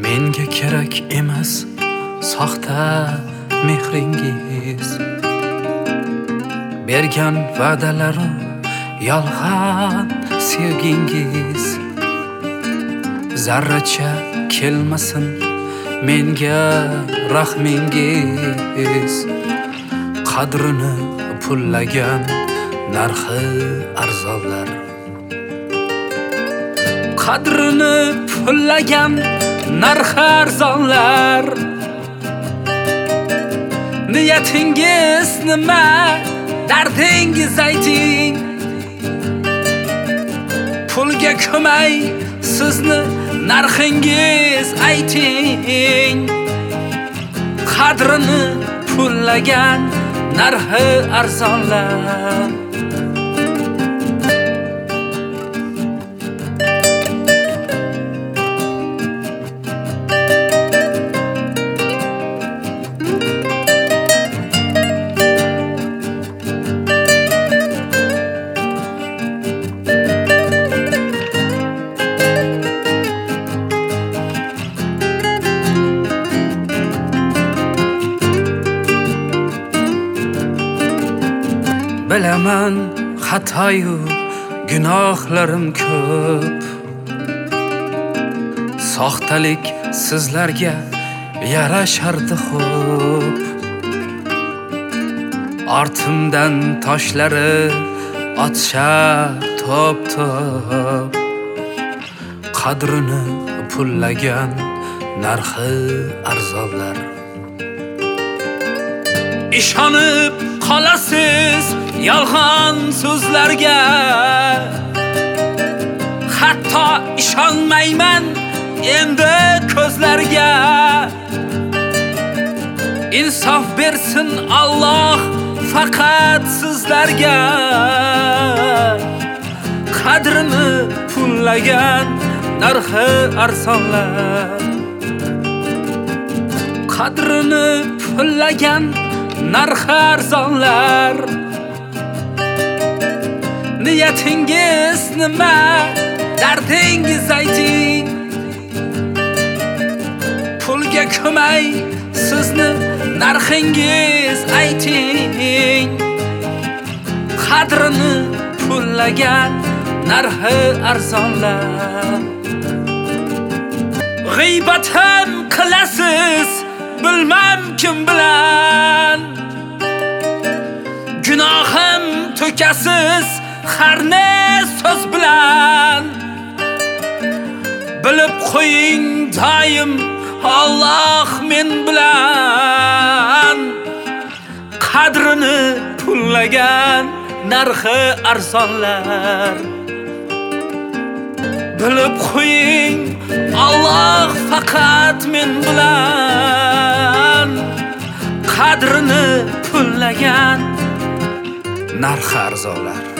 Menga kerak emas soxta mehringiz, bergan va'dalarim yolg'on sevgingiz. Zarracha kelmasin menga rahmingiz, qadrini pullagan narxi arzonlar, qadrini pullagan narxi arzonlar. Niyatingiz nima, dardingiz ayting. Pulga ko'may sizni narxingiz ayting. Qadrini pullagan narxi arzonlar. Bilaman xatoyu gunohlarim ko'p, soxtalik sizlarga yarashardi xo'p. Ortimdan toshlari otishar top-top, qadrini pullagan narxi arzonlar. Ishonib qolasiz yolg'on so'zlarga, hatto ishonmayman endi ko'zlarga. Insof bersin Alloh faqat sizlarga, qadrini pullagan narxi arzonlar. Qadrini pullagan narxi arzonlar. Niyatingiz nima, dardingiz ayting. Pulga ko'may sizni narxingiz ayting. Qadrini pullagan narxi arzonlar. G'iybat ham qilasiz bilmam kim bilan, gunohim to'kasiz har ne so'z bilan. Bilib qo'ying doim Alloh men bilan, qadrini pullagan narxi arzonlar. Bilib qo'ying Alloh faqat men bilan, qadrini pullagan narxi arzonlar.